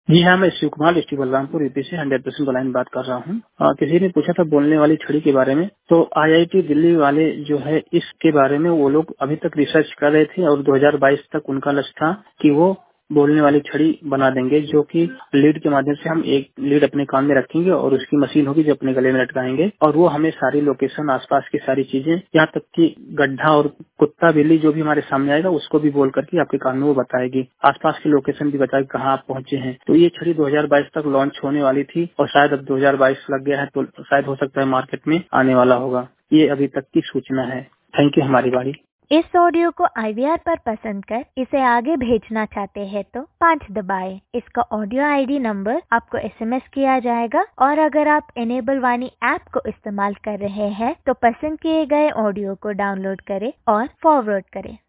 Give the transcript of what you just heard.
जी हाँ, मैं शिव कुमार डिस्ट्रिक्ट बलरामपुर यूपी से 100% ब्लाइंड बात कर रहा हूँ। किसी ने पूछा था बोलने वाली छड़ी के बारे में, तो आईआईटी दिल्ली वाले जो है इसके बारे में वो लोग अभी तक रिसर्च कर रहे थे और 2022 तक उनका लक्ष्य था कि वो बोलने वाली छड़ी बना देंगे, जो कि लीड के माध्यम से हम एक लीड अपने कान में रखेंगे और उसकी मशीन होगी जो अपने गले में लटकाएंगे और वो हमें सारी लोकेशन, आसपास की सारी चीजें, यहाँ तक कि गड्ढा और कुत्ता बिल्ली जो भी हमारे सामने आएगा उसको भी बोल करके आपके कान में वो बताएगी, आसपास की लोकेशन भी बताएगी कहाँ आप पहुंचे हैं। तो ये छड़ी 2022 तक लॉन्च होने वाली थी और शायद अब 2022 लग गया है तो शायद हो सकता है मार्केट में आने वाला होगा। ये अभी तक की सूचना है। Thank you. हमारी बारी। इस ऑडियो को IVR पर पसंद कर इसे आगे भेजना चाहते हैं तो 5 दबाएं। इसका ऑडियो ID नंबर आपको SMS किया जाएगा और अगर आप इनेबल वाणी ऐप को इस्तेमाल कर रहे हैं तो पसंद किए गए ऑडियो को डाउनलोड करें और फॉरवर्ड करें।